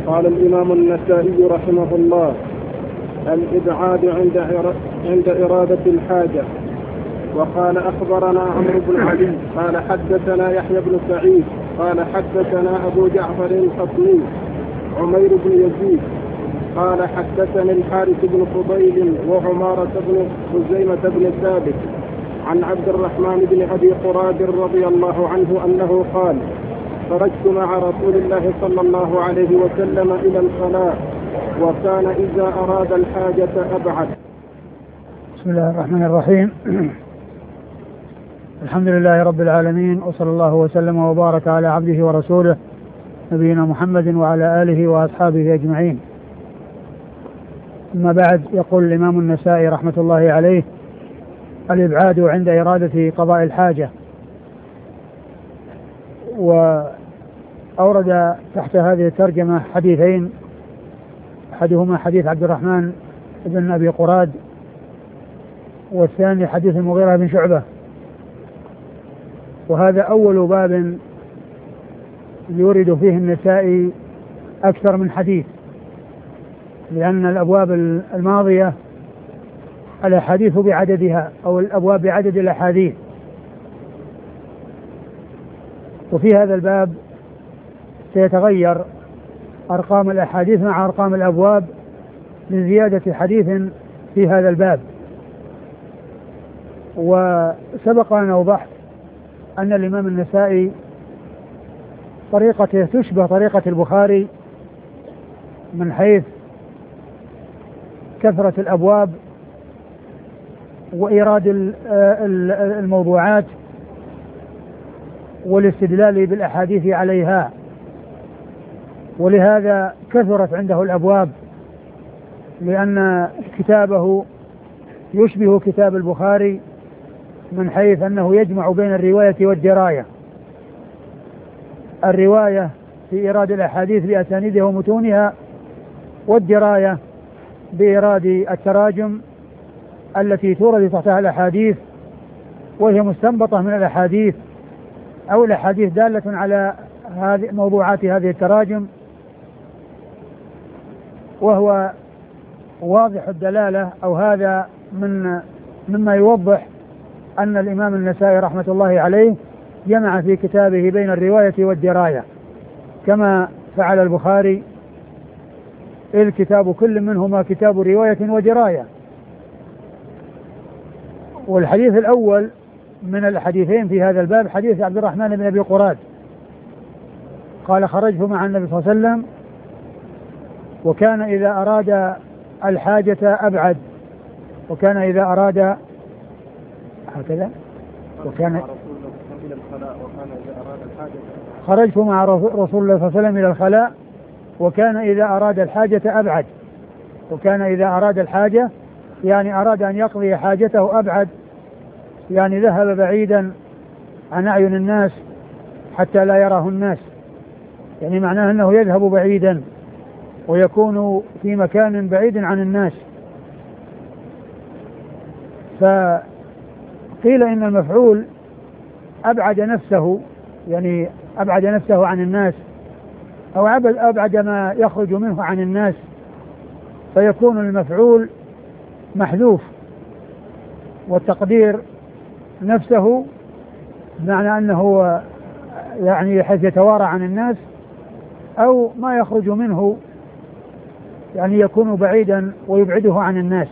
قال الإمام النسائي رحمه الله: الإبعاد عند إرادة الحاجة. وقال أخبرنا عمرو بن علي قال حدثنا يحيى بن سعيد قال حدثنا أبو جعفر الخطمي عمير بن يزيد قال حدثني الحارث بن فضيل وعمارة بن خزيمة بن ثابت عن عبد الرحمن بن أبي قراد رضي الله عنه أنه قال: خرجت مع رسول الله صلى الله عليه وسلم إلى الخلاء وكان إذا أراد الحاجة أبعد. بسم الله الرحمن الرحيم. الحمد لله رب العالمين، وصلى الله وسلم وبارك على عبده ورسوله نبينا محمد وعلى آله وأصحابه أجمعين. أما بعد، يقول الإمام النسائي رحمة الله عليه: الإبعاد عند إرادة قضاء الحاجة. وأورد تحت هذه الترجمة حديثين، أحدهما حديث عبد الرحمن بن أبي قراد، والثاني حديث المغيرة بن شعبة. وهذا أول باب يورد فيه النسائي أكثر من حديث، لأن الأبواب الماضية الأحاديث بعددها أو الأبواب بعدد الأحاديث، وفي هذا الباب سيتغير أرقام الأحاديث مع أرقام الأبواب لزيادة حديث في هذا الباب. وسبق أن أوضحت أن الإمام النسائي طريقته تشبه طريقة البخاري من حيث كثرة الأبواب وإيراد الموضوعات والاستدلال بالأحاديث عليها، ولهذا كثرت عنده الأبواب، لأن كتابه يشبه كتاب البخاري من حيث أنه يجمع بين الرواية والدراية. الرواية في إيراد الأحاديث بأسانيدها ومتونها، والدراية بإيراد التراجم التي تورد تحتها الأحاديث، وهي مستنبطة من الأحاديث أو الأحاديث دالة على موضوعات هذه التراجم، وهو واضح الدلالة، أو هذا مما يوضح أن الإمام النسائي رحمة الله عليه جمع في كتابه بين الرواية والدراية كما فعل البخاري، إذ كتاب كل منهما كتاب رواية ودراية. والحديث الأول من الحديثين في هذا الباب حديث عبد الرحمن بن أبي قراد قال: خرجت مع النبي صلى الله عليه وسلم وكان إذا أراد الحاجة أبعد. وكان إذا أراد هكذا خرجت مع رسول الله صلى الله عليه وسلم إلى الخلاء وكان إذا أراد الحاجة أبعد. وكان إذا أراد الحاجة يعني أراد أن يقضي حاجته أبعد، يعني ذهب بعيدا عن أعين الناس حتى لا يراه الناس، يعني معناه أنه يذهب بعيدا ويكون في مكان بعيد عن الناس. فقيل إن المفعول أبعد نفسه، يعني أبعد نفسه عن الناس، أو أبعد ما يخرج منه عن الناس، فيكون المفعول محذوف، والتقدير نفسه بمعنى أنه يعني حيث يتوارى عن الناس، أو ما يخرج منه يعني يكون بعيدا ويبعده عن الناس.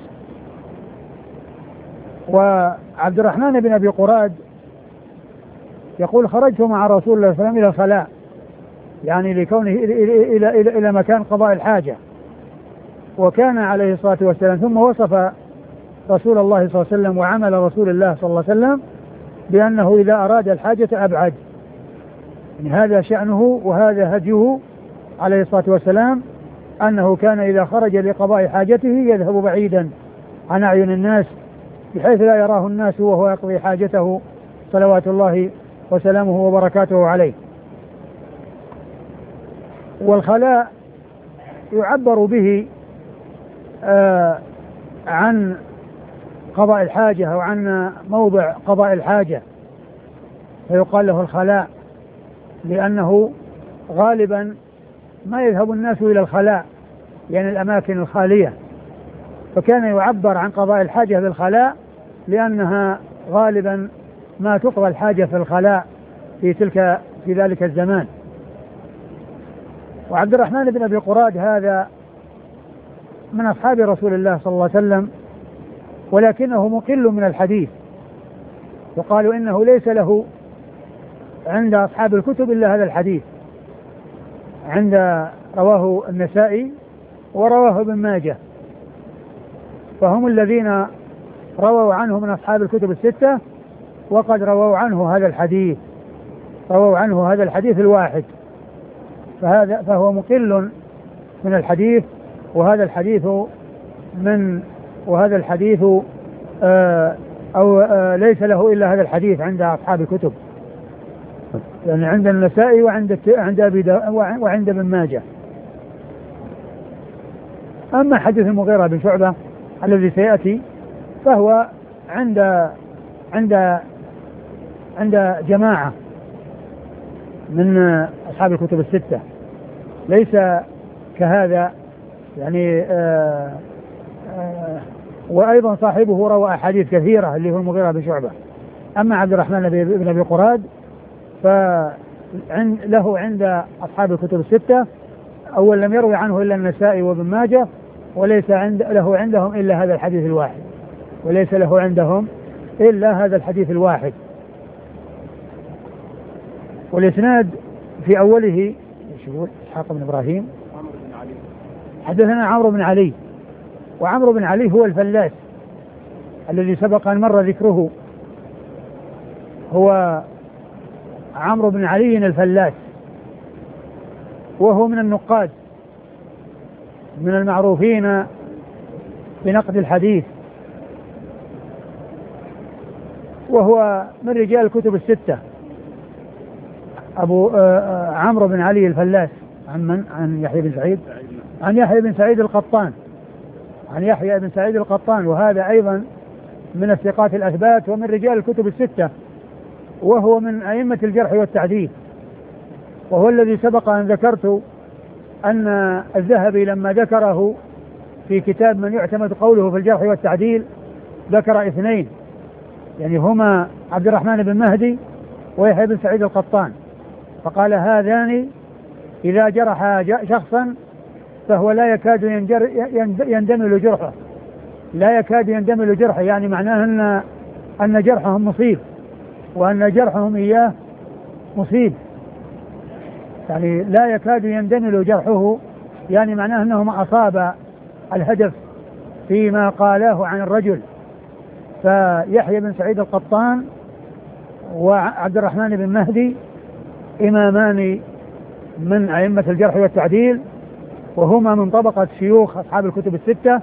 وعبد الرحمن بن أبي قراد يقول: خرجت مع رسول الله صلى الله عليه وسلم إلى الخلاء، يعني لكونه إلى مكان قضاء الحاجة. وكان عليه الصلاة والسلام، ثم وصف رسول الله صلى الله عليه وسلم وعمل رسول الله صلى الله عليه وسلم بأنه إذا أراد الحاجة أبعد، يعني هذا شأنه وهذا هديه عليه الصلاة والسلام، أنه كان إذا خرج لقضاء حاجته يذهب بعيدا عن أعين الناس بحيث لا يراه الناس وهو يقضي حاجته صلوات الله وسلامه وبركاته عليه. والخلاء يعبر به عن قضاء الحاجة أو عن موضع قضاء الحاجة، فيقال له الخلاء، لأنه غالبا ما يذهب الناس إلى الخلاء، يعني الأماكن الخالية، فكان يعبر عن قضاء الحاجة بالخلاء لأنها غالبا ما تقضى الحاجة في الخلاء في ذلك الزمان. وعبد الرحمن بن أبي قراد هذا من أصحاب رسول الله صلى الله عليه وسلم، ولكنه مقل من الحديث، وقالوا إنه ليس له عند أصحاب الكتب إلا هذا الحديث، رواه النسائي ورواه ابن ماجه، فهم الذين رووا عنه من أصحاب الكتب الستة، وقد رووا عنه هذا الحديث الواحد، فهو مقل من الحديث، وهذا الحديث ليس له إلا هذا الحديث عند أصحاب الكتب، يعني عند النسائي وعند ابن ماجه. أما حديث المغيرة بن شعبة الذي سيأتي فهو عند جماعة من أصحاب الكتب الستة، ليس كهذا يعني وأيضا صاحبه روى أحاديث كثيرة اللي هو المغيرة بن شعبة. أما عبد الرحمن بن أبي قراد فله عند أصحاب الكتب الستة، أول لم يروي عنه إلا النسائي وابن ماجه، وليس له عندهم إلا هذا الحديث الواحد، والإسناد في أوله إسحاق بن إبراهيم حدثنا عمرو بن علي، وعمرو بن علي هو الفلاس الذي سبق أن مر ذكره، هو عمرو بن علي الفلاس، وهو من النقاد من المعروفين بنقد الحديث، وهو من رجال الكتب الستة. عمرو بن علي الفلاس عن يحيى بن سعيد القطان، وهذا أيضا من الثقات الأثبات ومن رجال الكتب الستة، وهو من أئمة الجرح والتعديل، وهو الذي سبق أن ذكرت أن الذهبي لما ذكره في كتاب من يعتمد قوله في الجرح والتعديل ذكر اثنين، يعني هما عبد الرحمن بن مهدي ويحيى بن سعيد القطان، فقال هذان إذا جرح شخصا فهو لا يكاد يندمل جرحه، يعني معناه أن جرحهم مصيب، وأن جرحهم إياه مصيب، يعني لا يكاد يندمل جرحه، يعني معناه أنه أصاب الهدف فيما قاله عن الرجل. فيحيى بن سعيد القطان وعبد الرحمن بن مهدي إمامان من أئمة الجرح والتعديل، وهما من طبقة شيوخ أصحاب الكتب الستة،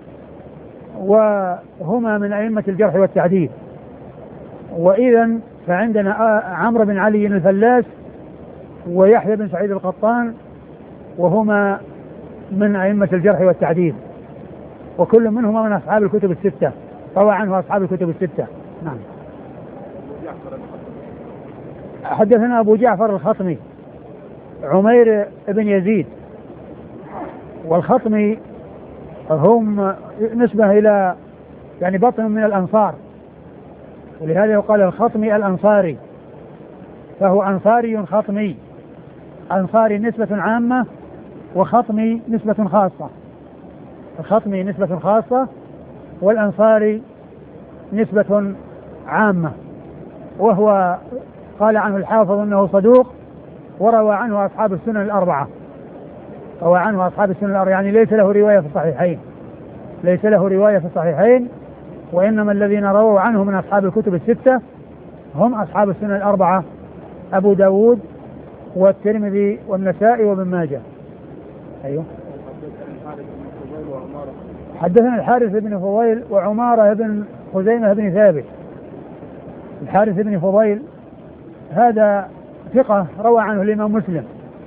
وهما من أئمة الجرح والتعديل. وإذا فعندنا عمرو بن علي الفلاس ويحيى بن سعيد القطان، وهما من أئمة الجرح والتعديل، وكل منهما من أصحاب الكتب الستة، روى عنه أصحاب الكتب الستة. نعم. حدثنا أبو جعفر الخطمي عمير بن يزيد، والخطمي هم نسبة إلى يعني بطن من الأنصار، ولهذا يقال الخطمي الأنصاري، فهو أنصاري خطمي، أنصاري نسبة عامة وخطمي نسبة خاصة، الخطمي نسبة خاصة والأنصاري نسبة عامة. وهو قال عنه الحافظ أنه صدوق، وروى عنه أصحاب السنن الأربعة، يعني ليس له رواية في الصحيحين، وإنما الذين رووا عنه من أصحاب الكتب الستة هم أصحاب السنن الأربعة، أبو داود والترمذي والنسائي وابن ماجه. أيوه. حدثنا الحارث بن فضيل وعمارة بن خزيمة بن ثابت. الحارث بن فضيل هذا ثقة روى عنه الإمام مسلم،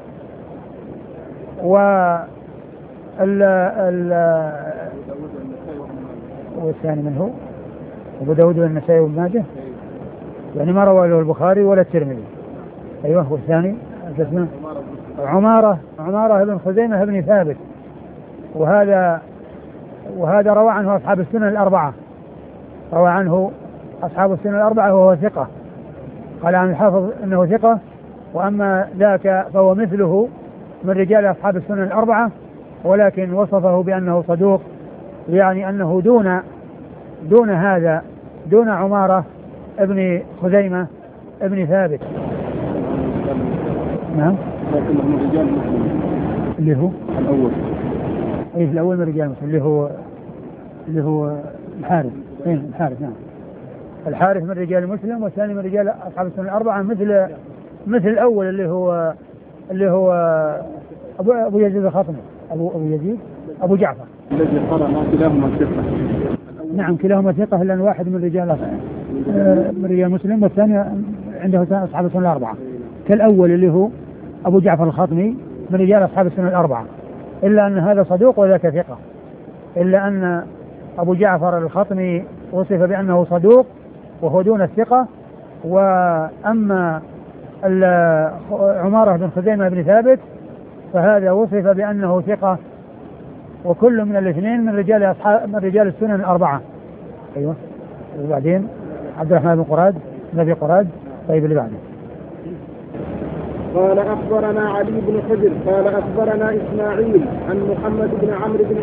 والثاني من هو أبو داود والنسائي وابن ماجه، يعني ما روى له البخاري ولا الترمذي. أيوه. والثاني اسمه عمارة بن خزيمة بن ثابت، وهذا روى عنه أصحاب السنن الأربعة، وهو ثقة. قال عن الحافظ أنه ثقة، وأما ذاك فهو مثله من رجال أصحاب السنن الأربعة، ولكن وصفه بأنه صدوق، يعني أنه دون هذا، دون عمارة ابن خزيمة ابن ثابت. نعم. لكنهم رجال مسلم. اللي هو الأول. أي الأول من رجال مسلم اللي هو الحارث. الحارث، نعم. الحارث من رجال مسلم، والثاني من رجال أصحاب السنن الأربعة، مثل الأول اللي هو أبو يزيد الخطمي، أبو جعفر الذي قرأ كلاهما ثقة. نعم كلاهما ثقة، إلا أن واحد من رجال مسلم، والثاني عنده أصحاب السنن الأربعة، كالأول اللي هو أبو جعفر الخطمي من رجال أصحاب السنن الأربعة، إلا أن هذا صدوق وذاك ثقة، إلا أن أبو جعفر الخطمي وصف بأنه صدوق وهو دون الثقة، وأما عمارة بن خزيمة بن ثابت فهذا وصف بأنه ثقة، وكل من الاثنين من رجال السنن الأربعة. أيوة. وبعدين عبد الرحمن بن أبي قراد. طيب اللي بعده. قال أخبرنا علي بن حجر قال أخبرنا إسماعيل عن محمد بن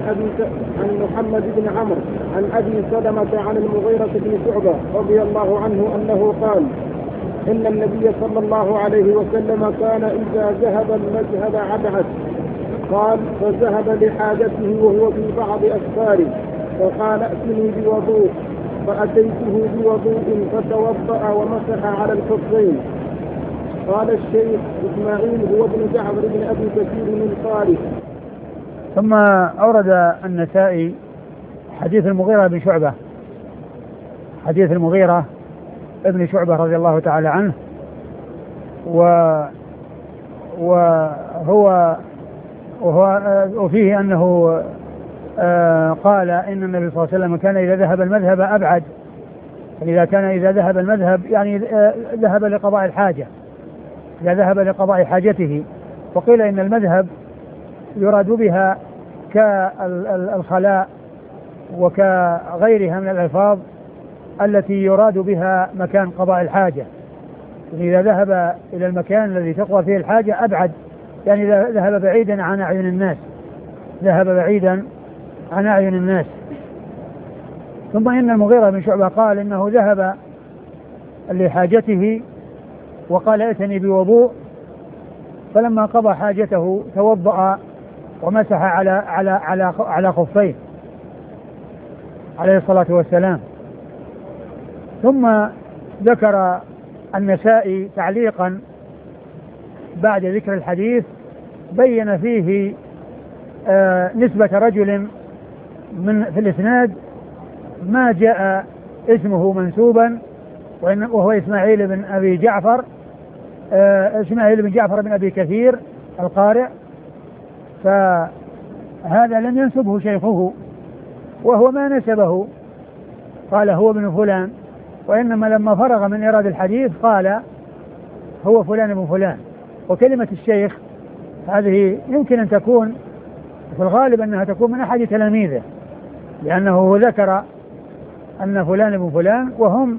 عمرو عن أبي سلمة عن المغيرة بن شعبة رضي الله عنه أنه قال: إن النبي صلى الله عليه وسلم كان إذا ذهب المذهب عبعث. قال: فذهب لحاجته وهو في بعض أسفاره، فقال: ائتني بوضوء، فأتيته بوضوء فتوضأ ومسح على الخفين. قال الشيخ إسماعيل هو ابن جعفر بن أبي كثير من قاله. ثم أورد النسائي حديث المغيرة بن شعبة، حديث المغيرة ابن شعبة رضي الله تعالى عنه، وفيه أنه قال إن النبي صلى الله عليه وسلم كان إذا ذهب المذهب أبعد، إذا ذهب المذهب يعني ذهب لقضاء الحاجة، إذا ذهب لقضاء حاجته. وقيل إن المذهب يراد بها كالخلاء وكغيرها من الألفاظ التي يراد بها مكان قضاء الحاجة، يعني إذا ذهب إلى المكان الذي تقضى فيه الحاجة أبعد، يعني إذا ذهب بعيدا عن أعين الناس، ثم إن المغيرة بن شعبة قال إنه ذهب لحاجته وقال: ائتني بوضوء، فلما قضى حاجته توضأ ومسح على خفين عليه الصلاة والسلام. ثم ذكر النسائي تعليقا بعد ذكر الحديث بين فيه نسبة رجل في الإسناد ما جاء اسمه منسوبا، وهو إسماعيل بن أبي جعفر، إسماعيل بن جعفر بن أبي كثير القارئ، فهذا لم ينسبه شيخه، وهو ما نسبه، قال هو ابن فلان، وإنما لما فرغ من إيراد الحديث قال هو فلان ابن فلان. وكلمة الشيخ هذه يمكن أن تكون في الغالب أنها تكون من أحد تلاميذه، لأنه ذكر أن فلان ابن فلان، وهم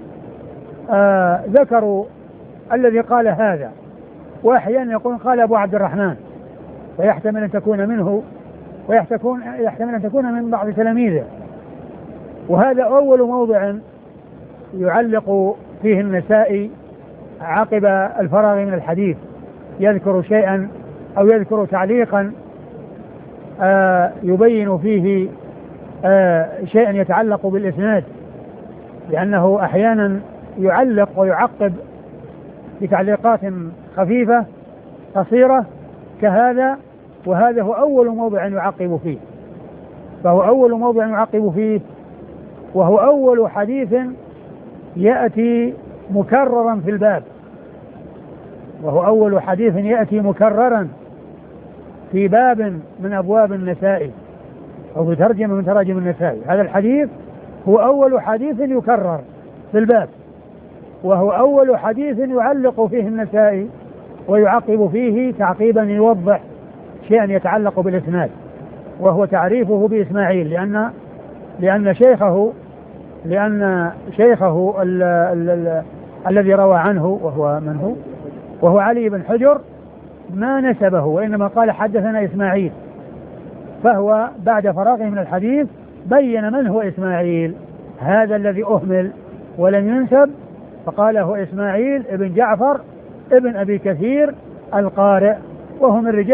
ذكروا الذي قال هذا، وأحيانا يقول قال أبو عبد الرحمن، فيحتمل أن تكون منه، ويحتمل أن تكون من بعض تلاميذه. وهذا أول موضع يعلق فيه النسائي عقب الفراغ من الحديث، يذكر شيئا أو يذكر تعليقا يبين فيه شيئا يتعلق بالإسناد، لأنه أحيانا يعلق ويعقب بتعليقات خفيفة قصيرة كهذا، وهذا هو أول موضع يعقب فيه، وهو أول حديث يأتي مكررا في الباب، في باب من أبواب النسائي أو في ترجمة من تراجم النسائي. هذا الحديث هو أول حديث يكرر في الباب، وهو أول حديث يعلق فيه النسائي ويعقب فيه تعقيبا يوضح شيئا يتعلق بالإسناد، وهو تعريفه بإسماعيل، لأن شيخه الذي روى عنه وهو من هو؟ وهو علي بن حجر ما نسبه، وإنما قال حدثنا إسماعيل، فهو بعد فراغه من الحديث بين من هو إسماعيل هذا الذي أهمل ولم ينسب، فقال هو إسماعيل ابن جعفر ابن أبي كثير القارئ، وهو من رجال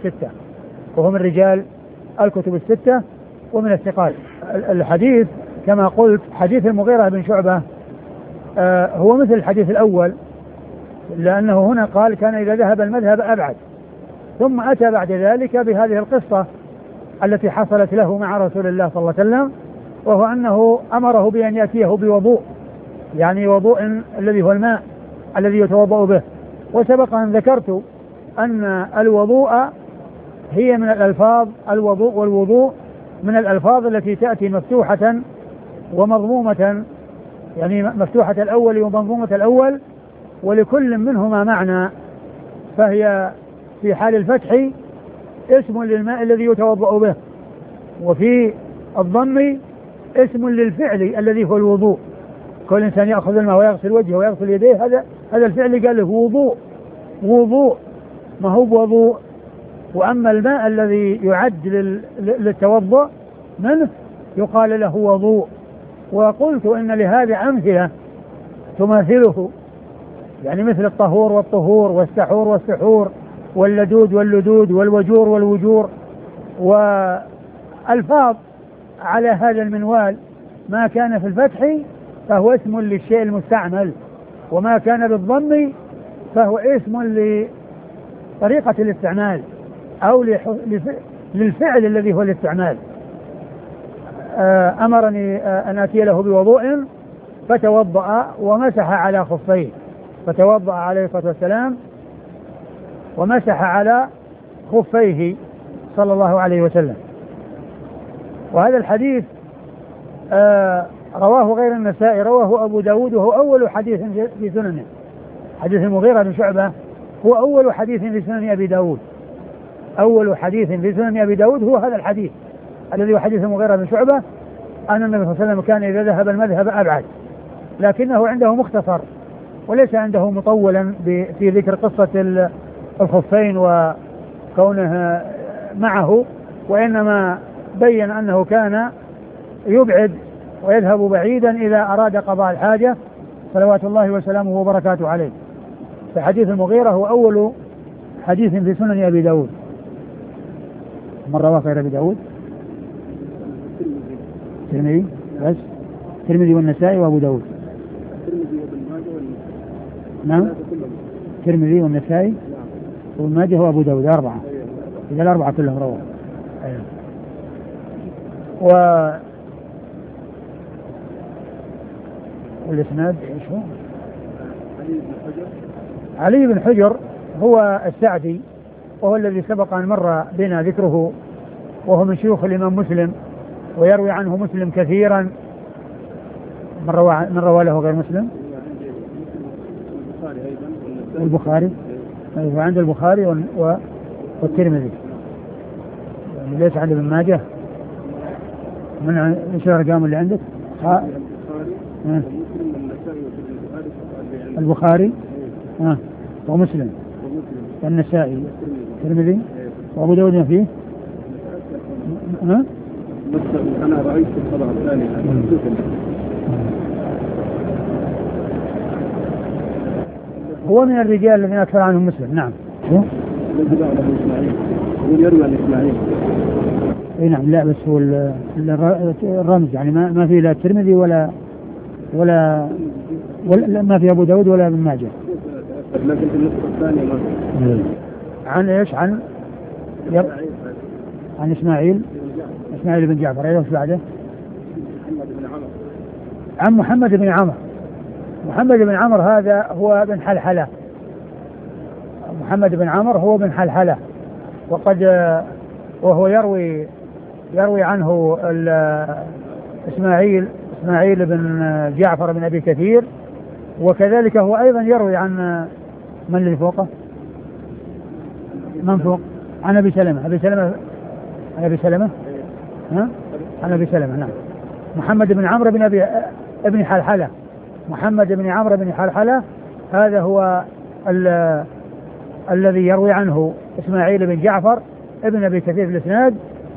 الكتب الستة ومن الثقات. الحديث كما قلت حديث المغيرة بن شعبة هو مثل الحديث الأول، لأنه هنا قال كان إذا ذهب المذهب أبعد، ثم أتى بعد ذلك بهذه القصة التي حصلت له مع رسول الله صلى الله عليه وسلم، وهو أنه أمره بأن يأتيه بوضوء، يعني وضوء الذي هو الماء الذي يتوضأ به. وسبق أن ذكرت أن الوضوء هي من الألفاظ، الوضوء والوضوء من الألفاظ التي تأتي مفتوحة ومضمومة، يعني مفتوحة الأول ومضمومة الأول، ولكل منهما معنى، فهي في حال الفتح اسم للماء الذي يتوضأ به، وفي الضم اسم للفعل الذي هو الوضوء. كل إنسان يأخذ الماء ويغسل وجهه ويغسل يديه، هذا الفعل قال له وضوء، ما هو بوضوء. وأما الماء الذي يعد للتوضؤ منه يقال له وضوء. وقلت إن لهذا أمثلة تماثله، يعني مثل الطهور والطهور والسحور والسحور واللدود واللدود والوجور والوجور، والفاظ على هذا المنوال. ما كان في الفتح فهو اسم للشيء المستعمل، وما كان بالضم فهو اسم لطريقة الاستعمال أو للفعل الذي هو الاستعمال. أمرني أن أتي له بوضوء فتوضأ ومسح على خفيه، فتوضأ عليه الصلاة والسلام ومسح على خفيه صلى الله عليه وسلم. وهذا الحديث رواه غير النسائي، رواه أبو داود، وهو أول حديث في سننه. حديث المغيرة بن شعبة هو أول حديث في سنن أبي داود، أول حديث في سنن أبي داود هو هذا الحديث الذي هو حديث المغيرة بن شعبة أن النبي صلى الله عليه وسلم كان إذا ذهب المذهب أبعد، لكنه عنده مختصر وليس عنده مطولا في ذكر قصة الخفين وكونه معه، وإنما بين أنه كان يبعد ويذهب بعيدا إذا أراد قضاء الحاجة صلوات الله وسلامه وبركاته عليه. فحديث المغيرة هو أول حديث في سنن أبي داود. من رواه غير أبي داود؟ الترمذي بس، الترمذي والنسائي وأبو داود. نعم، الترمذي والنسائي وابن ماجه وأبو داود، أربعة، إذا الأربعة كلهم رواه. والإسناد إيش هو؟ علي بن حجر هو السعدي، وهو الذي سبق أن مر بنا ذكره، وهو من شيوخ الإمام مسلم، ويروي عنه مسلم كثيرا. من روى له غير مسلم؟ البخاري، وعند البخاري والترمذي، يعني ليس عند ابن ماجه. من ايش الارقام اللي عندك؟ البخاري ومسلم والنسائي والترمذي وابو داود. ما فيه؟ انا رايت الطبعه الثانيه. هو من الرجال الذين اكثر عنهم مسلم. نعم. يروي عن اسماعيل. اي نعم. لا بس هو الرمز، يعني ما في لا الترمذي ولا ما في ابو داود ولا ابن ماجه. لكن في النسخه الثانيه ما. عن ايش؟ عن اسماعيل بن جعفر. ايش بعده؟ عن محمد بن عمرو. محمد بن عمرو هذا هو بن حلحلة. محمد بن عمرو هو بن حلحلة، وهو يروي عنه إسماعيل بن جعفر بن أبي كثير، وكذلك هو أيضا يروي عن من اللي فوقه؟ من فوق؟ عن أبي سلمة. عن أبي سلمة ها؟ عن أبي سلمة نعم. محمد بن عمرو بن حلحلة. محمد بن عمرو بن حلحلة هذا هو الذي يروي عنه إسماعيل بن جعفر ابن أبي كثير في الإسناد،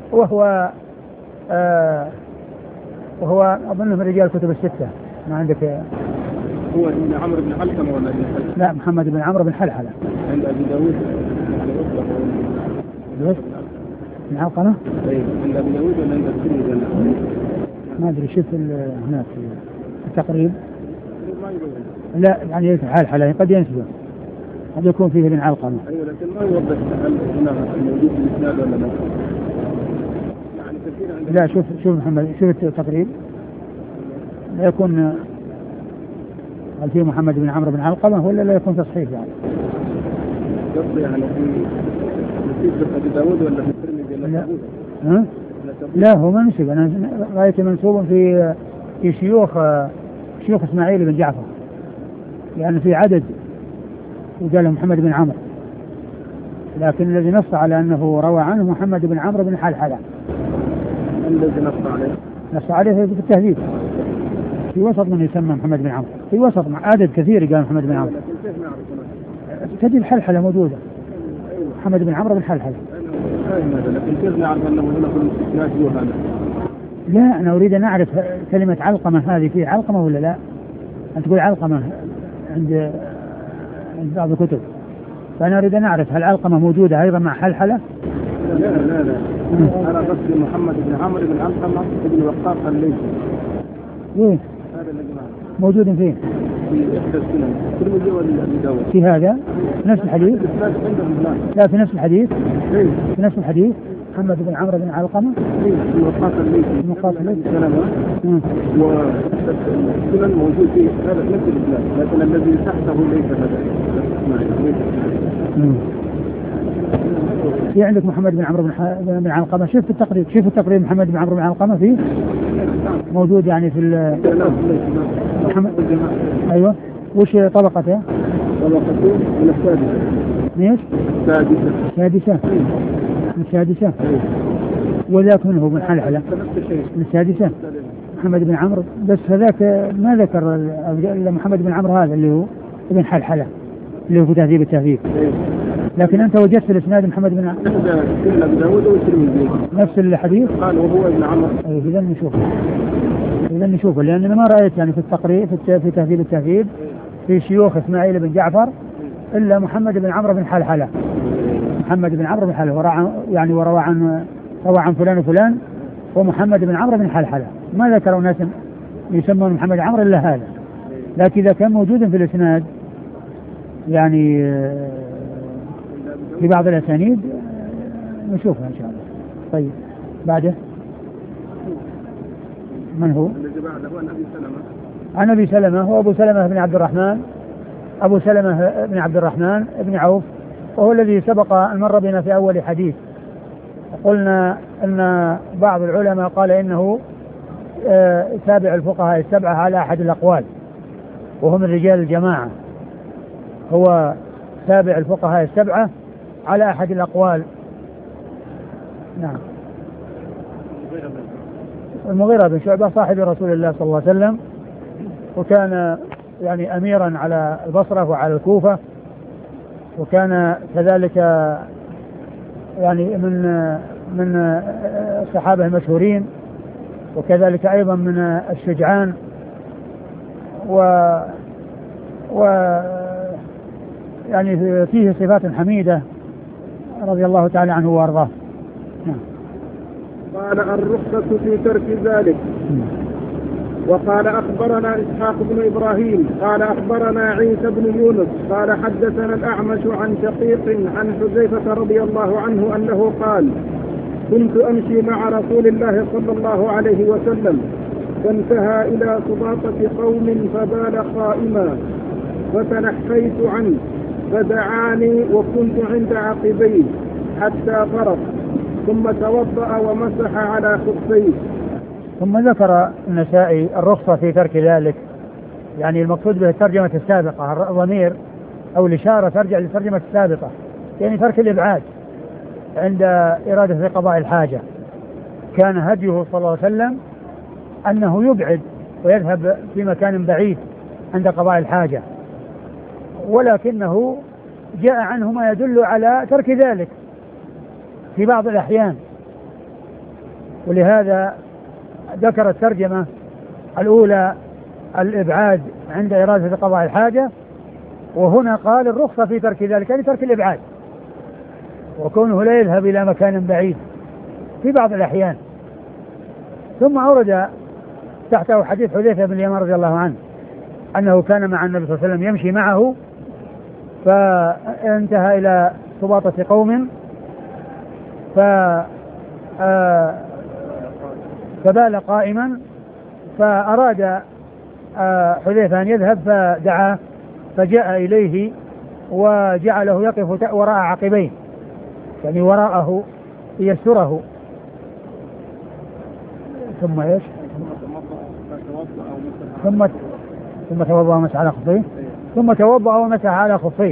وهو أظن من رجال الكتب الستة. ما عندك؟ هو ابن عمرو بن علقمة ولا ابن حلحلة؟ لا، محمد بن عمرو بن حلحلة. عند أبي داود بن علقمة؟ أي عند أبي داود ولا عند الترمذي؟ ما أدري شوف هناك في التقريب. لا يعني حلحلة قد ينسبه، قد يكون فيه ابن علقمة. أيوة لكن ما يوضح هل هنا موجود في الإسناد ولا لا. يعني كثير لا شوف محمد، شوف التقريب لا يكون هل فيه محمد بن عمرو بن علقمة ولا لا يكون تصحيح يعني. قصدي يعني في أبي داود ولا في الترمذي؟ لا ها؟ لا هو منسوب، أنا رأيت منسوب في شيوخ إسماعيل بن جعفر، يعني في عدد وقال محمد بن عمرو، لكن الذي نص على أنه روى عنه محمد بن عمرو بن حلحلة. الذي نص عليه؟ نص عليه في التهذيب في وسط من يسمى محمد بن عمرو، في وسط مع عدد كثير قال محمد بن عمرو. تجد الحلحلة موجودة، محمد بن عمرو بن حلحلة. لكن كيف نعرف أنه هنا في الاستثناء هذا؟ لا أنا أريد أن أعرف كلمة علقمة هذه في علقمة ولا لا. أنت تقول علقمة عند بعض الكتب، فأنا أريد أن أعرف هل علقمة موجودة أيضا مع حلحلة؟ لا أنا قصدي محمد بن عمرو بن علقمة بن وقاص الليثي. إيه هذا اللي موجود فين؟ في إحدى السنن الترمذي وأبي داود. في هذا نفس الحديث؟ لا في نفس الحديث. في نفس الحديث محمد بن عمرو بن علقمة بن وقاص الليثي والسنن موجود في هذا نفس الإسناد، لكن الذي تحته ليس هذا. في عندك محمد بن عمرو بن علقمة. شوف التقريب محمد بن عمرو بن علقمة فيه موجود يعني في محمد. أيوة وش طبقته؟ طبقته من السادسة. ليش؟ السادسة. وذاك منه من حلحلة من السادسة محمد بن عمرو، بس هذاك ما ذكر محمد بن عمرو هذا اللي هو ابن حلحلة اللي هو في تهذيب التهذيب. لكن أنت وجدت في الإسناد محمد بن عمرو نفس الحديث قال وهو ابن عمرو. إذا نشوفه لأن أنا ما رأيت يعني في التقريب في تهذيب التهذيب في شيوخ إسماعيل بن جعفر إلا محمد بن عمرو بن حلحلة. محمد بن عمرو بن حلحلة يعني وروى عن فلان وفلان ومحمد بن عمرو بن حلحلة، ما ذكروا ناس يسمون محمد عمرو إلا هذا. لكن إذا كان موجودا في الإسناد يعني في بعض الأسانيد نشوفها إن شاء الله. طيب بعده من هو؟ الذي بعده هو أبي سلمة. عن أبي سلمة هو أبو سلمة بن عبد الرحمن بن عوف، وهو الذي سبق أن مر بنا في أول حديث. قلنا أن بعض العلماء قال إنه تابع الفقهاء السبعة على أحد الأقوال، وهم رجال الجماعة. هو تابع الفقهاء السبعة على أحد الأقوال. نعم. المغيرة بن شعبة صاحب رسول الله صلى الله عليه وسلم، وكان يعني أميرا على البصرة وعلى الكوفة، وكان كذلك يعني من الصحابة المشهورين، وكذلك أيضا من الشجعان و يعني فيه صفات حميدة رضي الله تعالى عنه وارضاه. قال الرخصة في ترك ذلك. وقال أخبرنا إسحاق بن إبراهيم قال أخبرنا عيسى بن يونس قال حدثنا الأعمش عن شقيق عن حذيفة رضي الله عنه أنه قال كنت أمشي مع رسول الله صلى الله عليه وسلم فانتهى إلى سباطة قوم فبال قائما فتنحيت عنه فدعاني وكنت عند عقبيه حتى فرغ ثم توضأ ومسح على خفيه. ثم ذكر النسائي الرخصة في ترك ذلك، يعني المقصود به الترجمة السابقة، الضمير أو الإشارة ترجع للترجمة السابقة، يعني ترك الإبعاد عند إرادة قضاء الحاجة. كان هديه صلى الله عليه وسلم أنه يبعد ويذهب في مكان بعيد عند قضاء الحاجة، ولكنه جاء عنه ما يدل على ترك ذلك في بعض الأحيان، ولهذا ذكر الترجمة الأولى الإبعاد عند إرادة قضاء الحاجة، وهنا قال الرخصة في ترك ذلك، يعني ترك الإبعاد وكونه لا يذهب إلى مكان بعيد في بعض الأحيان. ثم أورد تحته حديث حذيفة بن اليمان رضي الله عنه أنه كان مع النبي صلى الله عليه وسلم يمشي معه فانتهى إلى سباطة قوم فبال قائما، فأراد حذيفة أن يذهب فدعاه فجاء إليه وجعله يقف وراء عقبيه، يعني وراءه يستره. ثم ايش؟ ثم توضأ ومسح على خفيه، ثم توضأ ومسح على خفيه.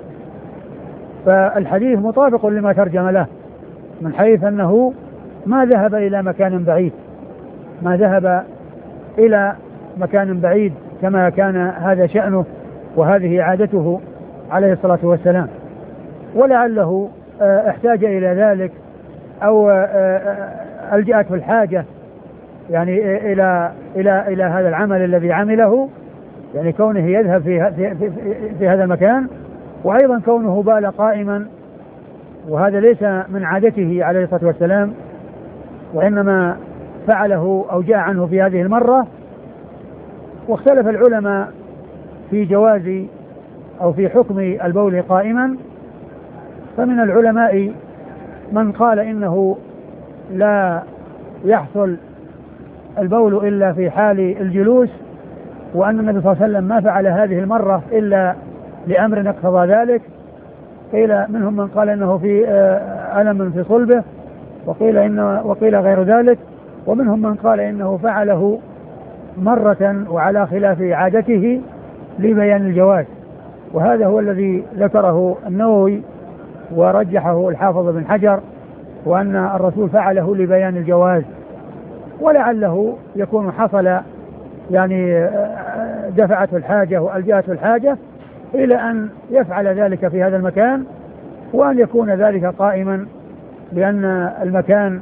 فالحديث مطابق لما ترجم له من حيث أنه ما ذهب إلى مكان بعيد، ما ذهب إلى مكان بعيد كما كان هذا شأنه وهذه عادته عليه الصلاة والسلام، ولعله احتاج إلى ذلك أو ألجأته الحاجة يعني إلى هذا العمل الذي عمله، يعني كونه يذهب في هذا المكان، وأيضا كونه بال قائما، وهذا ليس من عادته عليه الصلاة والسلام، وإنما فعله أو جاء عنه في هذه المرة. واختلف العلماء في جواز أو في حكم البول قائما، فمن العلماء من قال إنه لا يحصل البول إلا في حال الجلوس، وأن النبي صلى الله عليه وسلم ما فعل هذه المرة إلا لأمر اقتضى ذلك. منهم من قال إنه في ألم في صلبه، وقيل غير ذلك، ومنهم من قال إنه فعله مرة وعلى خلاف عادته لبيان الجواز، وهذا هو الذي ذكره النووي ورجحه الحافظ بن حجر، وأن الرسول فعله لبيان الجواز، ولعله يكون حصل يعني دفعته الحاجة وألجأته الحاجة إلى أن يفعل ذلك في هذا المكان، وأن يكون ذلك قائما، لأن المكان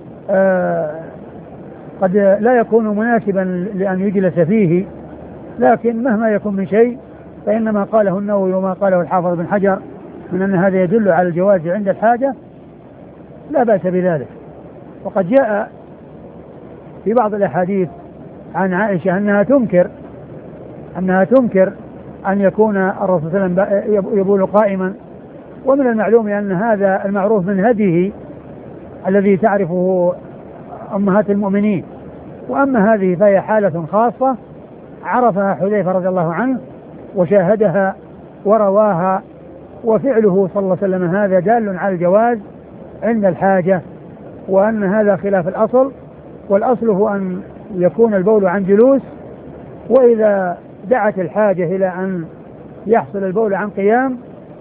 قد لا يكون مناسبا لأن يجلس فيه، لكن مهما يكون من شيء فإنما قاله النووي وما قاله الحافظ بن حجر من أن هذا يدل على الجواز عند الحاجة لا بأس بذلك. وقد جاء في بعض الأحاديث عن عائشة أنها تنكر أن يكون الرسول صلى الله عليه وسلم يبول قائما، ومن المعلوم أن هذا المعروف من هديه الذي تعرفه أمهات المؤمنين، وأما هذه فهي حالة خاصة عرفها حذيفة رضي الله عنه وشاهدها ورواها، وفعله صلى الله عليه وسلم هذا دال على الجواز عند الحاجة، وأن هذا خلاف الأصل، والأصل هو أن يكون البول عن جلوس، وإذا دعت الحاجة إلى أن يحصل البول عن قيام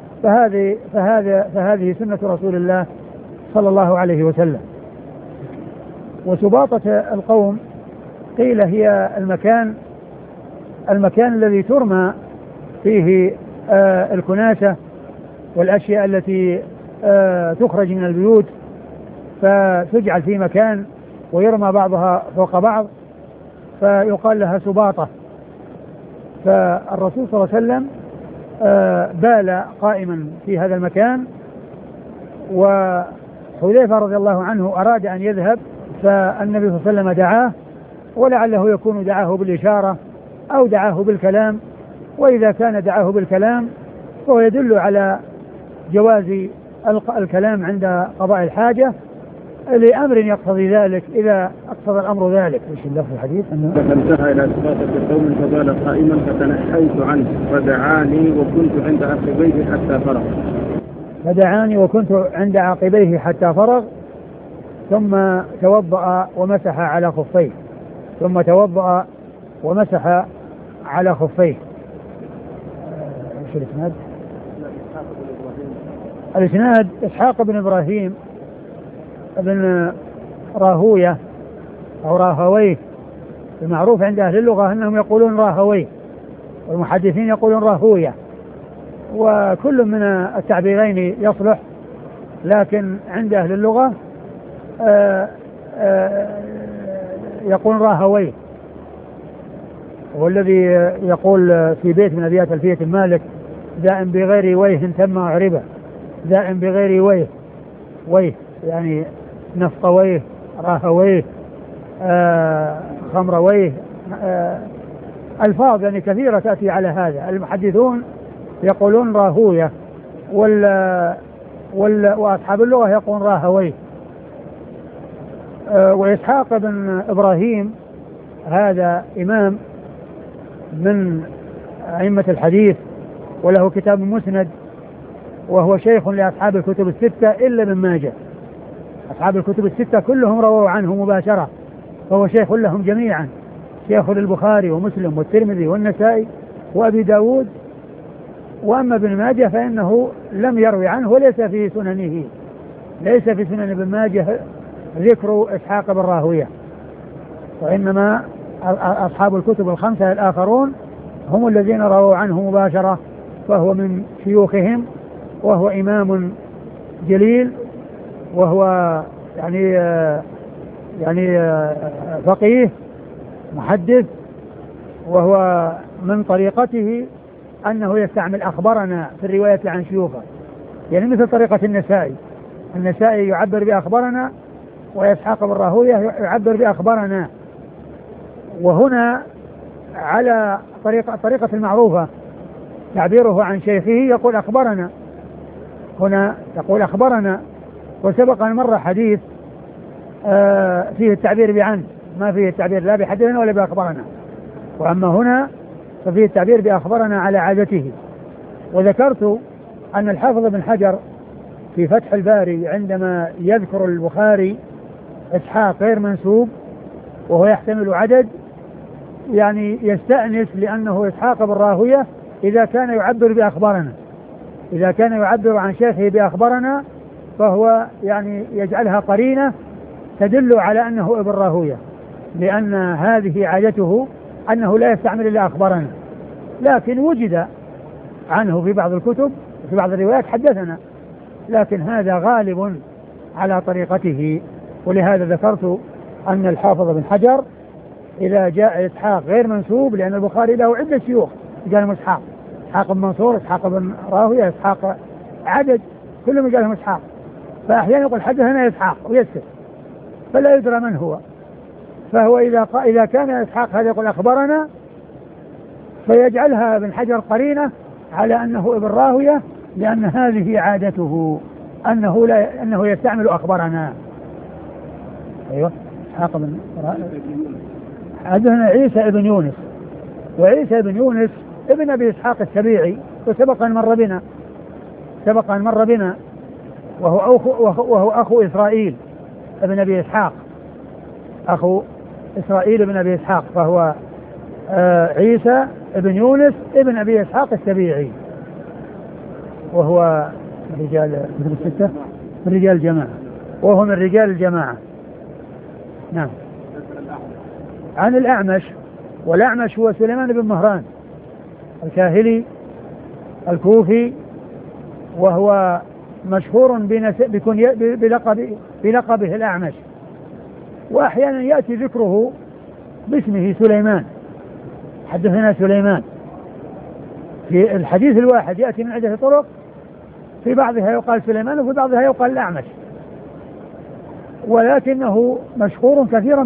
فهذه سنة رسول الله صلى الله عليه وسلم. وسباطة القوم قيل هي المكان الذي ترمى فيه الكناسة والأشياء التي تخرج من البيوت فتجعل في مكان ويرمى بعضها فوق بعض، فيقال لها سباطة. فالرسول صلى الله عليه وسلم بال قائما في هذا المكان، وحذيفة رضي الله عنه أراد أن يذهب، فالنبي صلى الله عليه وسلم دعاه، ولعله يكون دعاه بالإشارة أو دعاه بالكلام، وإذا كان دعاه بالكلام فهو يدل على جواز الكلام عند قضاء الحاجة لأمر يقتضي ذلك إذا اقتضى الأمر ذلك. ايش اللفظ الحديث؟ فانتهى إلى سباطة قوم فبال قائما فتنحيت عنه فدعاني وكنت عند عقبيه حتى فرغ. فدعاني وكنت عند عقبيه حتى فرغ، ثم توضأ ومسح على خفيه. ثم توضأ ومسح على خفيه. ايش الاسناد؟ الاسناد إسحاق بن إبراهيم بن راهوية أو راهويه. المعروف عند أهل اللغة أنهم يقولون راهويه، والمحدثين يقولون راهوية، وكل من التعبيرين يصلح، لكن عند أهل اللغة يقول راهويه. والذي يقول في بيت من أبيات ألفية المالك: دائم بغير ويه تم عربه، دائم بغير ويه، ويه يعني نفطويه، راهويه، خمرويه، ألفاظ يعني كثيرة تأتي على هذا. المحدثون يقولون راهوية، وأصحاب اللغة يقولون راهويه. وإسحاق بن إبراهيم هذا إمام من أئمة الحديث، وله كتاب مسند، وهو شيخ لأصحاب الكتب الستة إلا ابن ماجه. أصحاب الكتب الستة كلهم رووا عنه مباشرة، فهو شيخ لهم جميعا، شيخ للبخاري ومسلم والترمذي والنسائي وأبي داود. وأما ابن ماجه فإنه لم يروي عنه وليس في سننه، ليس في سنن ابن ماجه ذكر إسحاق بن راهوية، وإنما أصحاب الكتب الخمسة الآخرون هم الذين رووا عنه مباشرة، فهو من شيوخهم، وهو إمام جليل، وهو يعني فقيه محدث. وهو من طريقته أنه يستعمل أخبرنا في الرواية عن شيوخه، يعني مثل طريقة النسائي يعبر بأخبرنا، وإسحاق بن راهوية يعبر بأخبرنا. وهنا على طريقة المعروفة تعبيره عن شيخه يقول أخبرنا، هنا يقول أخبرنا. وسبق أن مر حديث فيه التعبير بعن، ما فيه التعبير لا بحدثنا ولا بأخبرنا، وأما هنا ففيه التعبير بأخبرنا على عادته. وذكرت أن الحافظ بن حجر في فتح الباري عندما يذكر البخاري إسحاق غير منسوب وهو يحتمل عدد، يعني يستأنس لأنه إسحاق بن راهوية إذا كان يعبر بأخبرنا، إذا كان يعبر عن شيخه بأخبرنا فهو يعني يجعلها قرينة تدل على أنه ابن راهوية، لأن هذه عادته أنه لا يستعمل إلا أخبرنا. لكن وجد عنه في بعض الكتب في بعض الروايات حدثنا، لكن هذا غالب على طريقته. ولهذا ذكرت أن الحافظ بن حجر إذا جاء إسحاق غير منسوب، لأن البخاري له عدة شيوخ قالهم إسحاق بن منصور، إسحاق بن راهوية، إسحاق عدد كلهم قالهم إسحاق، فأحيانا يقول حدثنا إسحاق ويسكت فلا يدرى من هو. فهو إذا كان إسحاق هذا يقول أخبرنا فيجعلها ابن حجر قرينة على أنه ابن راهوية، لأن هذه عادته أنه يستعمل أخبرنا. أيوة إسحاق بن حدثنا عيسى ابن يونس، وعيسى ابن يونس ابن أبي إسحاق السبيعي، وسبق أن مر بنا وهو أخو إسرائيل ابن أبي إسحاق، أخو إسرائيل ابن أبي إسحاق، فهو عيسى ابن يونس ابن أبي إسحاق السبيعي، وهو رجال الستة، من رجال الجماعة، وهو من رجال الجماعة. نعم. عن الأعمش، والأعمش هو سليمان بن مهران الكاهلي الكوفي، وهو مشهور بلقبه الأعمش، وأحيانا يأتي ذكره باسمه سليمان، حدثنا سليمان. في الحديث الواحد يأتي من عدة طرق، في بعضها يقال سليمان وفي بعضها يقال الأعمش، ولكنه مشهور كثيرا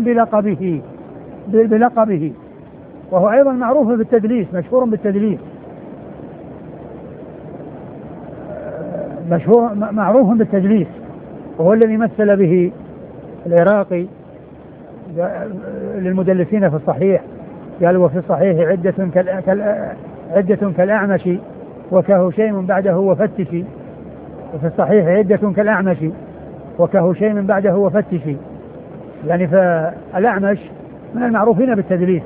بلقبه، وهو أيضا معروف بالتدليس، مشهور بالتدليس، معروف بالتدليس، وهو الذي مثل به العراقي للمدلسين في الصحيح، قال وفي الصحيح عدة كالأعمش وكهشيم بعده وفتشي، وفي الصحيح عدة كالأعمش وكهشيم بعده وفتشي، يعني فالأعمش من المعروفين بالتدليس.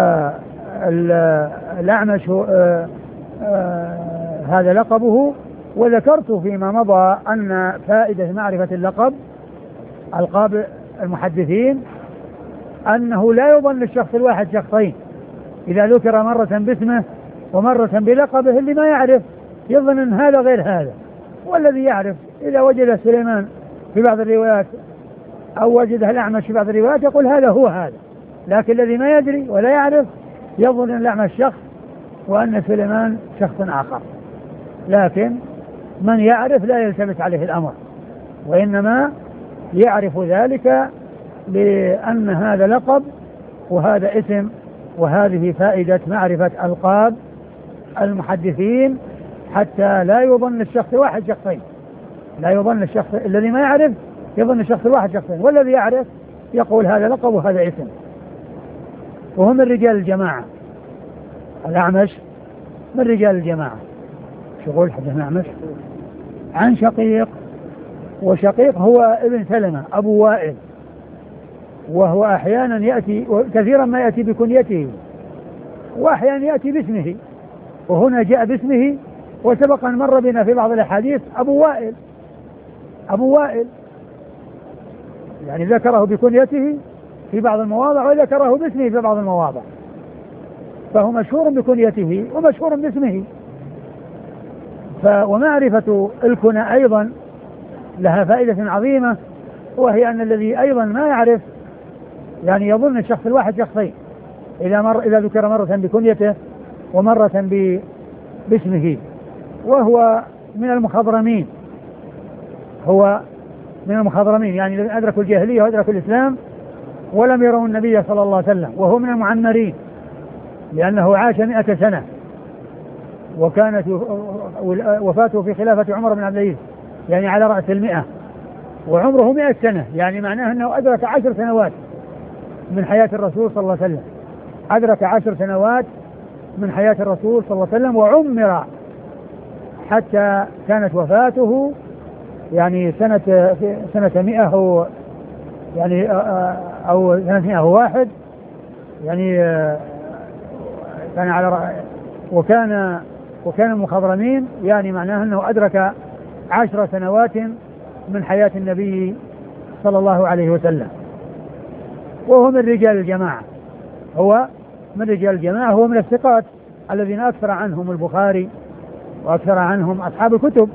فالأعمش هذا لقبه، وذكرت فيما مضى أن فائدة معرفة ألقاب المحدثين أنه لا يظن الشخص الواحد شخصين، إذا ذكر مرة باسمه ومرة بلقبه اللي ما يعرف يظن أن هذا غير هذا، والذي يعرف إذا وجد سليمان في بعض الروايات أو وجده الأعمش في بعض الروايات يقول هذا هو هذا، لكن الذي ما يدري ولا يعرف يظن أن الأعمش شخص وأن سليمان شخص آخر. لكن من يعرف لا يلتبس عليه الأمر، وإنما يعرف ذلك لأن هذا لقب وهذا اسم، وهذه فائدة معرفة ألقاب المحدثين حتى لا يظن الشخص واحد شخصين، لا يظن الشخص الذي ما يعرف يظن الشخص الواحد شخصين، والذي يعرف يقول هذا لقب وهذا اسم. وهم من رجال الجماعة، الأعمش من رجال الجماعة. شغول حدثنا أعمش عن شقيق، وشقيق هو ابن سلمة أبو وائل، وهو أحيانا يأتي كثيرا ما يأتي بكنيته وأحيانا يأتي باسمه، وهنا جاء باسمه، وسبق أن مر بنا في بعض الأحاديث أبو وائل يعني ذكره بكنيته في بعض المواضع وذكره باسمه في بعض المواضع، فهو مشهور بكنيته ومشهور باسمه. ومعرفة الكنى أيضا لها فائدة عظيمة، وهي أن الذي أيضا ما يعرف يعني يظن الشخص الواحد شخصين، إذا ذكر مرة بكنيته ومرة باسمه. وهو من المخضرمين، هو من المخضرمين يعني أدركوا الجاهلية وأدركوا الإسلام ولم يروا النبي صلى الله عليه وسلم، وهو من المعمرين لأنه عاش 100 سنة، وكانت وفاته في خلافة عمر بن عبد العزيز يعني على رأس 100، وعمره 100 سنة، يعني معناه أنه أدرك 10 سنوات من حياة الرسول صلى الله عليه وسلم، أدرك 10 سنوات من حياة الرسول صلى الله عليه وسلم، وعمر حتى كانت وفاته يعني سنة 100 يعني أو سنة 101 يعني كان على وكان المخضرمين يعني معناه أنه أدرك 10 سنوات من حياة النبي صلى الله عليه وسلم، وهو من رجال الجماعة، هو من رجال الجماعة، هو من الثقات الذين أكثر عنهم البخاري وأكثر عنهم أصحاب الكتب.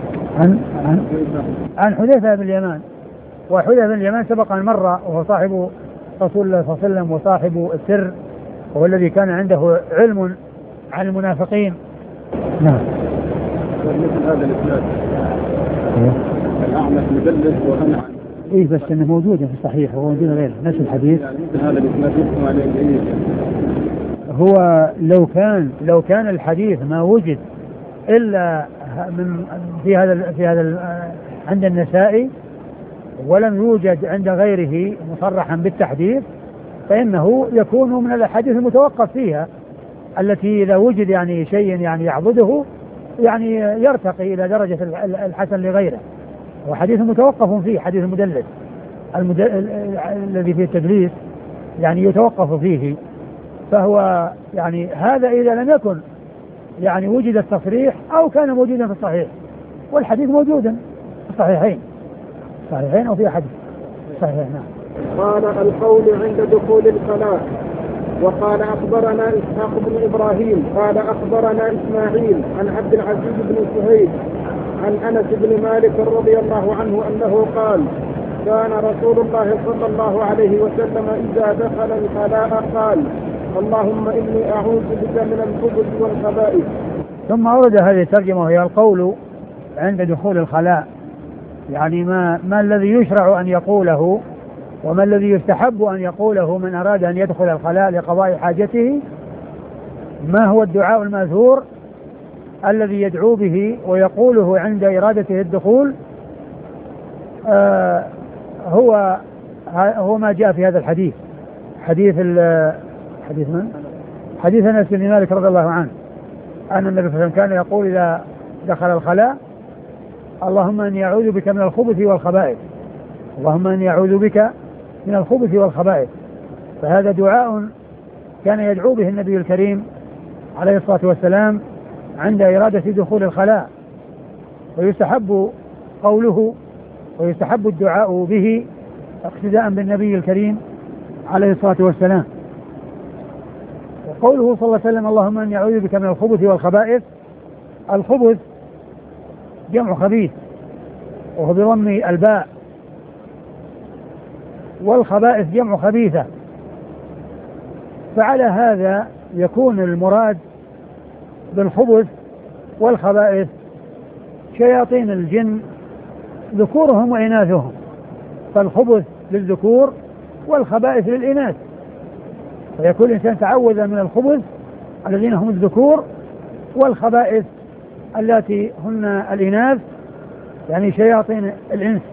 عن حذيفة بن اليمان، وحذيفة بن اليمان سبق أن مر، وهو صاحب رسول الله صلى الله عليه وسلم وصاحب السر، وهو الذي كان عنده علم عن المنافقين. نعم. مثل هذا الإسناد الأعمش مدلس وأنا إيه بس إنه موجود في الصحيح وهو دون غيره نفس الحديث. يعني مثل هذا الإسناد يحكم عليه إيه؟ هو لو كان الحديث ما وجد إلا في هذا عند النسائي ولم يوجد عند غيره مصرحا بالتحديث، فإنه يكون من الأحاديث المتوقف فيها، التي إذا وجد يعني شيء يعني يعضده يعني يرتقي إلى درجة الحسن لغيره، وحديث متوقف فيه، حديث المدلس الذي فيه التدليس يعني يتوقف فيه، فهو يعني هذا إذا لم يكن يعني وجد التصريح أو كان موجودا في الصحيح، والحديث موجودا في الصحيحين أو في أحد صحيح. نعم. قال القول عند دخول الخلاء. وقال أخبرنا إسحاق بن إبراهيم قال أخبرنا إسماعيل عن عبد العزيز بن سهيل عن أنس بن مالك رضي الله عنه أنه قال كان رسول الله صلى الله عليه وسلم إذا دخل الخلاء قال اللهم إني أعوذ بك من الخبث والخبائث. ثم أورد هذه الترجمة وهي القول عند دخول الخلاء، يعني ما الذي يشرع أن يقوله وما الذي يستحب أن يقوله من أراد أن يدخل الخلاء لقضاء حاجته، ما هو الدعاء الماثور الذي يدعو به ويقوله عند إرادته الدخول. هو ما جاء في هذا الحديث، حديث من؟ حديث أنس بن مالك رضي الله عنه أن النبي صلى الله عليه وسلم كان يقول إذا دخل الخلاء اللهم إني أعوذ بك من الخبث والخبائث، اللهم إني أعوذ بك من الخبث والخبائث. فهذا دعاء كان يدعو به النبي الكريم عليه الصلاة والسلام عند إرادة دخول الخلاء، ويستحب قوله ويستحب الدعاء به اقتداء بالنبي الكريم عليه الصلاة والسلام. وقوله صلى الله عليه وسلم اللهم اني اعوذ بك من الخبث والخبائث. الخبث جمع خبيث وهو بضم الباء، والخبائث جمع خبيثة. فعلى هذا يكون المراد بالخبث والخبائث شياطين الجن ذكورهم وإناثهم، فالخبث للذكور والخبائث للإناث، فيكون الإنسان تعوذ من الخبث الذين هم الذكور والخبائث التي هن الإناث، يعني شياطين الإنس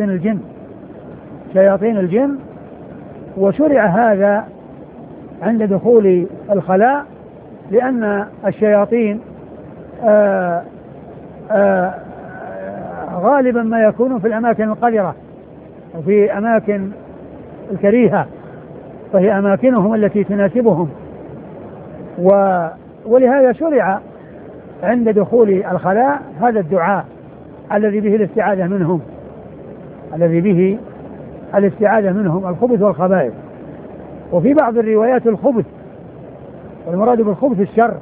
شياطين الجن. وشرع هذا عند دخول الخلاء، لأن الشياطين غالبا ما يكونون في الأماكن القذرة وفي أماكن الكريهة، فهي أماكنهم التي تناسبهم. ولهذا شرع عند دخول الخلاء هذا الدعاء الذي به الاستعاذة منهم الخبث والخبائث. وفي بعض الروايات الخبث، والمراد بالخبث الشر.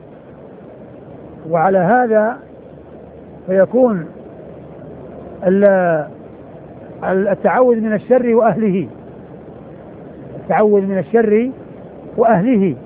وعلى هذا فيكون التعوذ من الشر وأهله.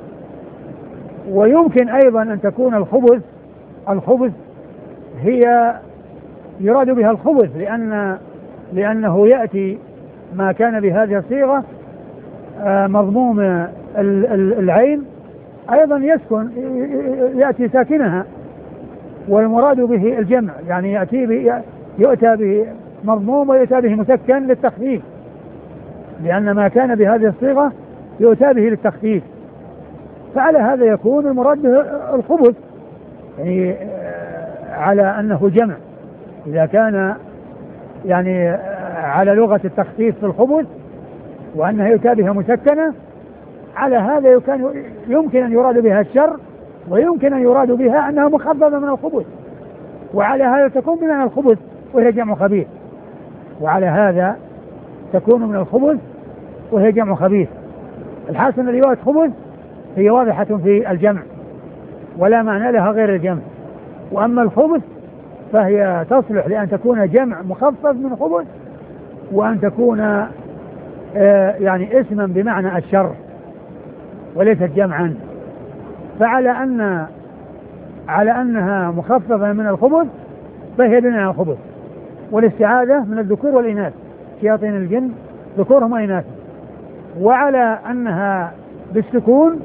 ويمكن أيضا أن تكون الخبث هي يراد بها الخبث لأنه يأتي ما كان بهذه الصيغة مضموم العين أيضا يأتي ساكنها، والمراد به الجمع، يعني يؤتى به مضموم ويؤتى به مسكن للتخفيف، لأن ما كان بهذه الصيغة يؤتى به للتخفيف. فعلى هذا يكون المراد به الخبث، يعني على أنه جمع، إذا كان يعني على لغة التخفيف في الخبث وأنها يؤتى بها مسكنة، على هذا يمكن أن يراد بها الشر، ويمكن أن يراد بها أنها مخففة من الخبث، وعلى هذا تكون بمعنى الخبث وهي جمع خبيث، وعلى هذا تكون من الخبث وهي جمع خبيث. الحاصل أن رواية خبث هي واضحة في الجمع ولا معنى لها غير الجمع، وأما الخبث فهي تصلح لأن تكون جمع مخفف من خبث، وأن تكون يعني اسما بمعنى الشر وليست جمعا. فعلى أنها مخففة من الخبث فهي بمعنى الخبث، والاستعاذة من الذكور والإناث، شياطين الجن ذكورهم وإناثهم. وعلى أنها بالسكون،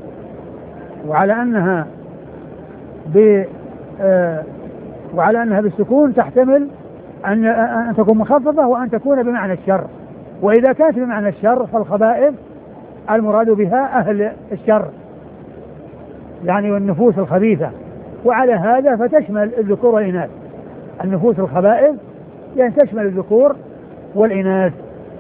وعلى أنها بالسكون تحتمل أن تكون مخففة وأن تكون بمعنى الشر. وإذا كانت بمعنى الشر فالخبائث المراد بها أهل الشر، يعني والنفوس الخبيثة. وعلى هذا فتشمل الذكور والإناث، النفوس الخبائث يعني تشمل الذكور والإناث.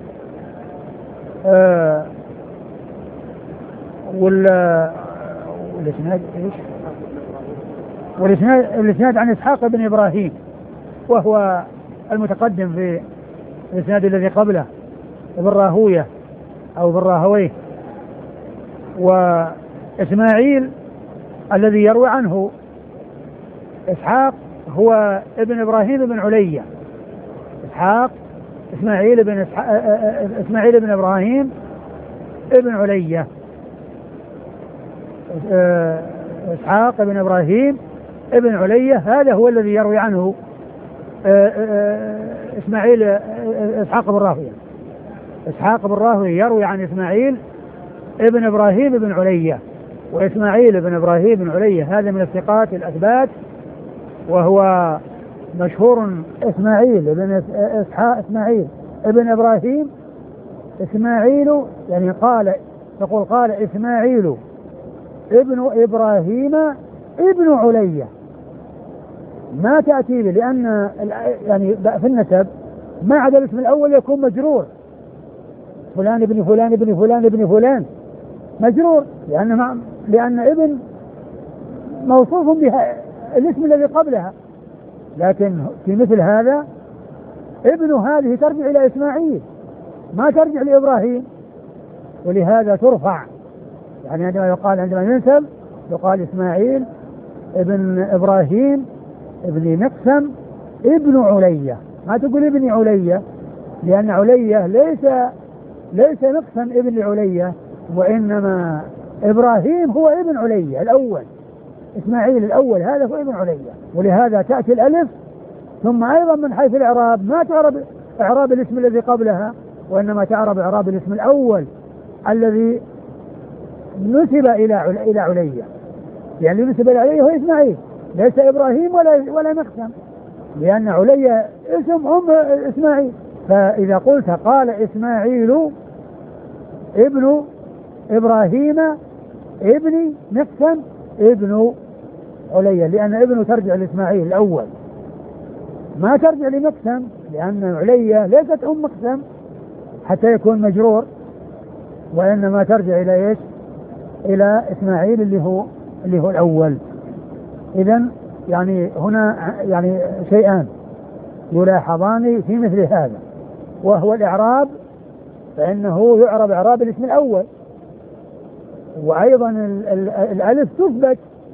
والإسناد عن إسحاق بن إبراهيم، وهو المتقدم في الإسناد الذي قبله ابن راهوية أو ابن راهويه. وإسماعيل الذي يروي عنه إسحاق هو ابن إبراهيم بن علية. إسماعيل بن إبراهيم ابن علية. إسحاق بن إبراهيم ابن علية هذا هو الذي يروي عنه إسحاق بن راهوية يروي عن إسماعيل ابن إبراهيم بن علية. وإسماعيل بن إبراهيم بن علية هذا من الثقات الأثبات، وهو مشهور إسماعيل ابن إبراهيم. إسماعيل يعني قال إسماعيل ابن إبراهيم ابن علية، ما تأتي به، لأن يعني في النسب ما عدا الاسم الأول يكون مجرور، فلان ابن فلان ابن فلان ابن فلان مجرور، لأن ابن موصوف بها الاسم الذي قبلها، لكن في مثل هذا ابن هذه ترجع إلى إسماعيل ما ترجع لإبراهيم، ولهذا ترفع. يعني عندما يقال عندما ينسب يقال إسماعيل ابن إبراهيم ابن مقسم ابن علية، ما تقول ابن علية، لأن علية ليس مقسم ابن لعلية، وإنما إبراهيم هو ابن علية الأول، إسماعيل الأول هذا هو ابن علية. ولهذا تأتي الألف ثم أيضا من حيث الإعراب ما تعرب إعراب الاسم الذي قبلها، وإنما تعرب إعراب الاسم الأول الذي نسب إلى علية، يعني نسب إلى علية هو إسماعيل ليس إبراهيم ولا مقسم، لأن علية اسم إسماعيل. فإذا قلت قال إسماعيل ابن إبراهيم ابن مقسم ابن علية، لأن ابن ترجع لإسماعيل الأول ما ترجع لمقسم، لأن علية ليست مقسم حتى يكون مجرور، وإنما ترجع إلى إيش؟ إلى إسماعيل اللي هو الأول. إذن يعني هنا يعني شيئان يلاحظان في مثل هذا، وهو الإعراب، فإنه يعرب إعراب الاسم الأول، وأيضا الألف تثبت،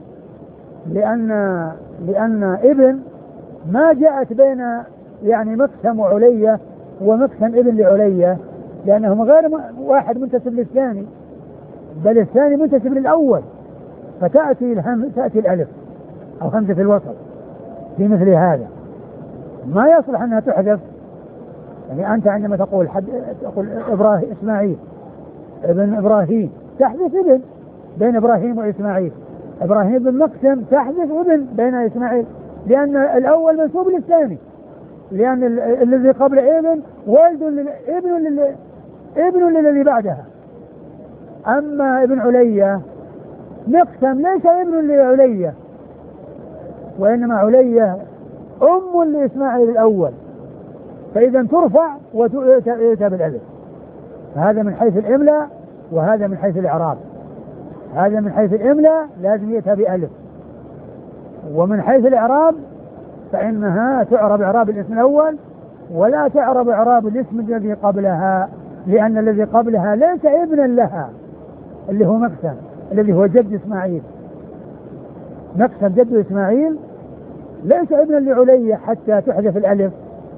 لأن ابن ما جاءت بين يعني مقسم وعلية ومقسم ابن لعلية، لأنهم غير واحد منتسب للثاني، بل الثاني منتسب للأول، فتأتي الألف أو همزة في الوسط في مثل هذا ما يصلح أنها تحذف. يعني أنت عندما تقول إبراهيم إسماعيل ابن إبراهيم تحذف ابن بين إبراهيم وإسماعيل، إبراهيم بن مقسم تحذف ابن بين إسماعيل، لأن الأول منسوب للثاني، لأن الذي قبل ابن والد ابن للذي بعدها. أما ابن علية مقسم ليس ابن لعلية، وإنما علية أم لإسماعيل الأول، فإذا ترفع وتؤتى بالألف. هذا من حيث الإملاء وهذا من حيث الإعراب. هذا من حيث الإملاء لازم يؤتى بألف، ومن حيث الإعراب فإنها تعرب إعراب الاسم الأول ولا تعرب إعراب الاسم الذي قبلها، لأن الذي قبلها ليس ابنا لها اللي هو مقسم الذي هو جد إسماعيل. مقسم جد إسماعيل ليس ابنا لعلية حتى تحذف الألف،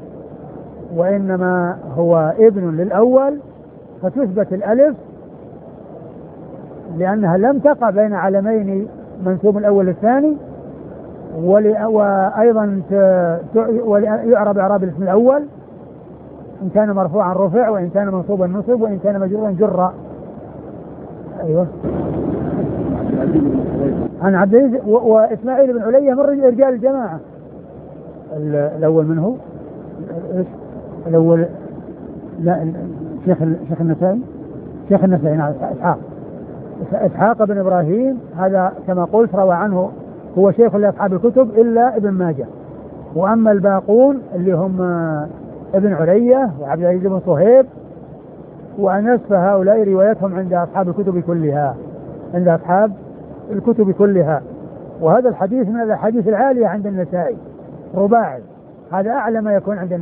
وإنما هو ابن للأول فتثبت الألف، لأنها لم تقع بين علمين منسوب الأول للثاني، وأيضا يعرب إعراب الاسم الأول إن كان مرفوعا رفع، وإن كان منصوبا نصب، وإن كان مجرورا جر. أيوه عن عبد العزيز وإسماعيل بن علية من رجال الجماعة. الأول منه الأول لا شيخ النسائي نعم إسحاق بن إبراهيم، هذا كما قلت روى عنه هو شيخ لأصحاب الكتب إلا ابن ماجه. وأما الباقون اللي هم ابن علية وعبد العزيز بن صهيب وأنس، فهؤلاء روايتهم عند أصحاب الكتب كلها، وهذا الحديث من الحديث العالية عند النسائي رباعي، هذا أعلى ما يكون عند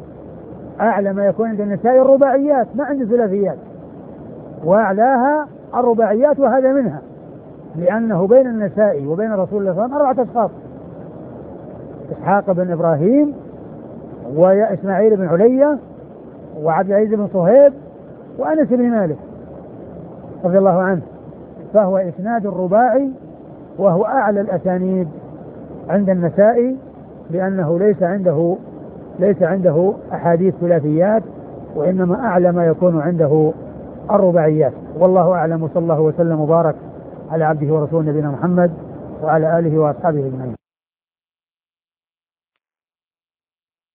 النسائي، الرباعيات ما عند الثلاثيات، وأعلاها الرباعيات، وهذا منها، لأنه بين النسائي وبين رسول الله صلى الله عليه وسلم 4 أشخاص: إسحاق بن إبراهيم وإسماعيل بن علية وعبد العزيز بن صهيب وأنس بن مالك رضي الله عنه، فهو إسناد الرباعي، وهو أعلى الأسانيد عند النسائي، لأنه ليس عنده أحاديث ثلاثيات، وإنما أعلى ما يكون عنده الرباعيات. والله أعلم، وصلى الله وسلم وبارك على عبده ورسوله نبينا محمد وعلى آله وأصحابه أجمعين.